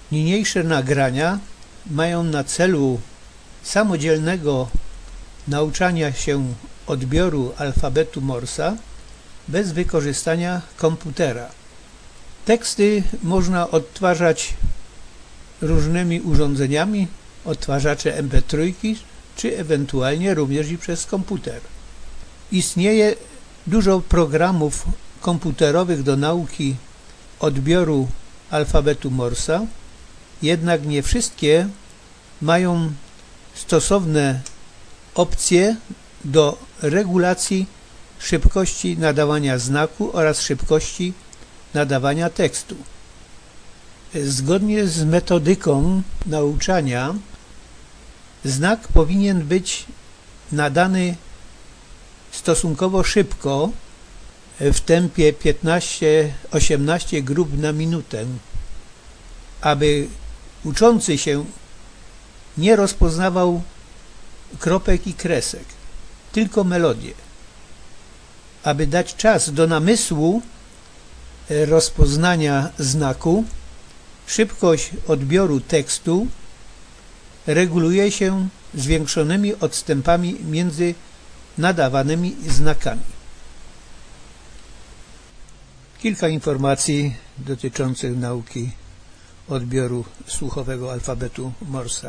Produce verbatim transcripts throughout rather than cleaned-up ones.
Niniejsze nagrania mają na celu samodzielnego nauczania się odbioru alfabetu Morsa bez wykorzystania komputera. Teksty można odtwarzać różnymi urządzeniami, odtwarzacze em pe trzy, czy ewentualnie również i przez komputer. Istnieje dużo programów komputerowych do nauki odbioru alfabetu Morsa, jednak nie wszystkie mają stosowne opcje do regulacji szybkości nadawania znaku oraz szybkości nadawania tekstu. Zgodnie z metodyką nauczania znak powinien być nadany stosunkowo szybko, w tempie piętnaście do osiemnastu grup na minutę, aby uczący się nie rozpoznawał kropek i kresek, tylko melodię. Aby dać czas do namysłu rozpoznania znaku, szybkość odbioru tekstu reguluje się zwiększonymi odstępami między nadawanymi znakami. Kilka informacji dotyczących nauki odbioru słuchowego alfabetu Morsa.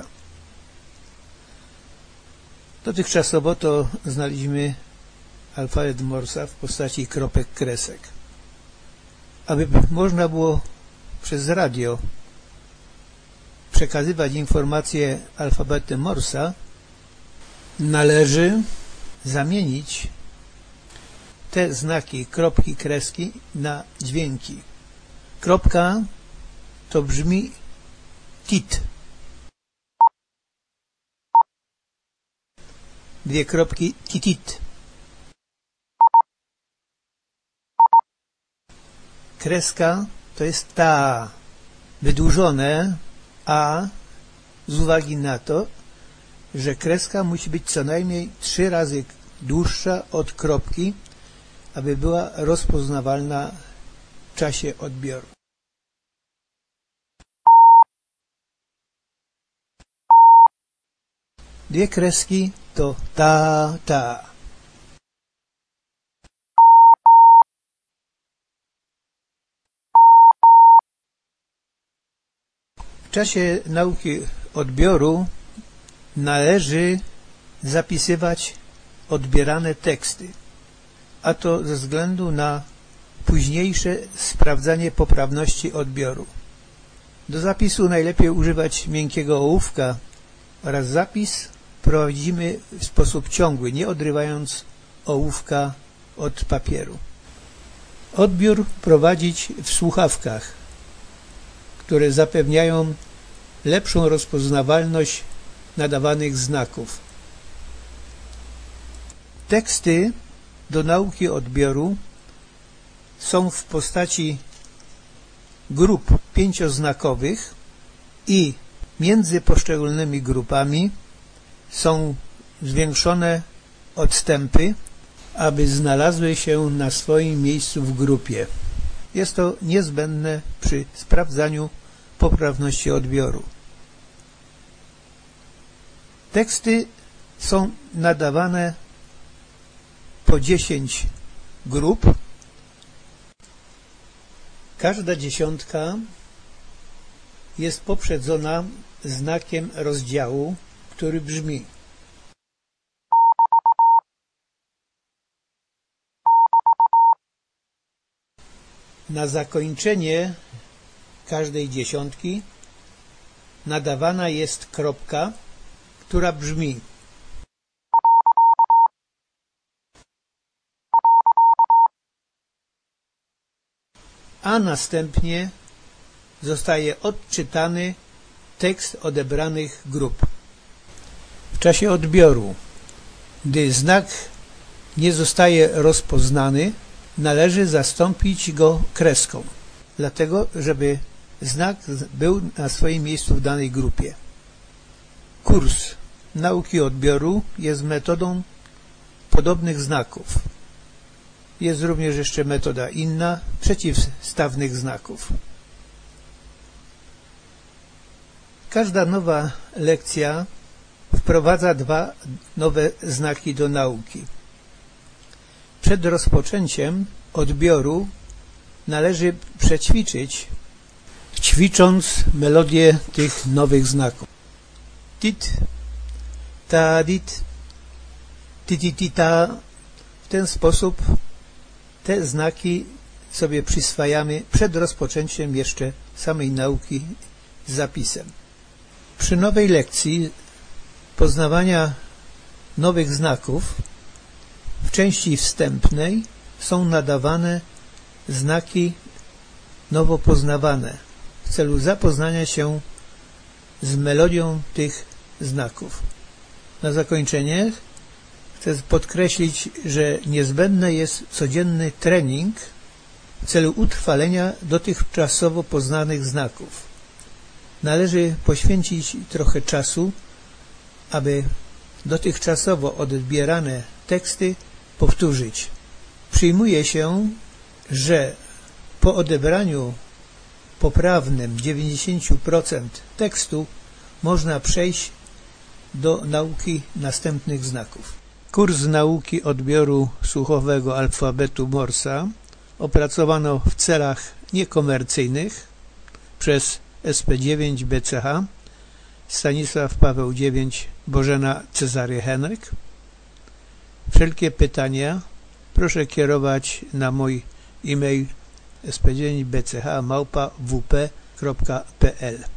Dotychczasowo to znaliśmy alfabet Morsa w postaci kropek, kresek. Aby można było przez radio przekazywać informacje alfabetem Morsa, należy zamienić te znaki, kropki, kreski na dźwięki. Kropka to brzmi tit. Dwie kropki titit. Kreska to jest ta, wydłużone a z uwagi na to, że kreska musi być co najmniej trzy razy dłuższa od kropki, aby była rozpoznawalna w czasie odbioru. Dwie kreski to ta, ta. W czasie nauki odbioru należy zapisywać odbierane teksty, a to ze względu na późniejsze sprawdzanie poprawności odbioru. Do zapisu najlepiej używać miękkiego ołówka oraz zapis prowadzimy w sposób ciągły, nie odrywając ołówka od papieru. Odbiór prowadzić w słuchawkach, które zapewniają lepszą rozpoznawalność nadawanych znaków. Teksty do nauki odbioru są w postaci grup pięcioznakowych i między poszczególnymi grupami są zwiększone odstępy, aby znalazły się na swoim miejscu w grupie. Jest to niezbędne przy sprawdzaniu poprawności odbioru. Teksty są nadawane po dziesięć grup. Każda dziesiątka jest poprzedzona znakiem rozdziału, który brzmi: na zakończenie każdej dziesiątki nadawana jest kropka, która brzmi: a następnie zostaje odczytany tekst odebranych grup. W czasie odbioru, gdy znak nie zostaje rozpoznany, należy zastąpić go kreską, dlatego żeby znak był na swoim miejscu w danej grupie. Kurs nauki odbioru jest metodą podobnych znaków. Jest również jeszcze metoda inna, przeciwstawnych znaków. Każda nowa lekcja wprowadza dwa nowe znaki do nauki. Przed rozpoczęciem odbioru należy przećwiczyć, ćwicząc melodię tych nowych znaków. Tit, ta, dit, ti, ti, ti, ta. W ten sposób te znaki sobie przyswajamy przed rozpoczęciem jeszcze samej nauki z zapisem. Przy nowej lekcji poznawania nowych znaków w części wstępnej są nadawane znaki nowo poznawane w celu zapoznania się z melodią tych znaków. Na zakończenie chcę podkreślić, że niezbędny jest codzienny trening w celu utrwalenia dotychczasowo poznanych znaków. Należy poświęcić trochę czasu, aby dotychczasowo odbierane teksty powtórzyć. Przyjmuje się, że po odebraniu poprawnym dziewięćdziesiąt procent tekstu można przejść do nauki następnych znaków. Kurs nauki odbioru słuchowego alfabetu Morsa opracowano w celach niekomercyjnych przez S P dziewięć B C H, Stanisław Paweł dziewięć, Bożena Cezary Henryk. Wszelkie pytania proszę kierować na mój e-mail s p dziewięć b c h małpa w p kropka p l.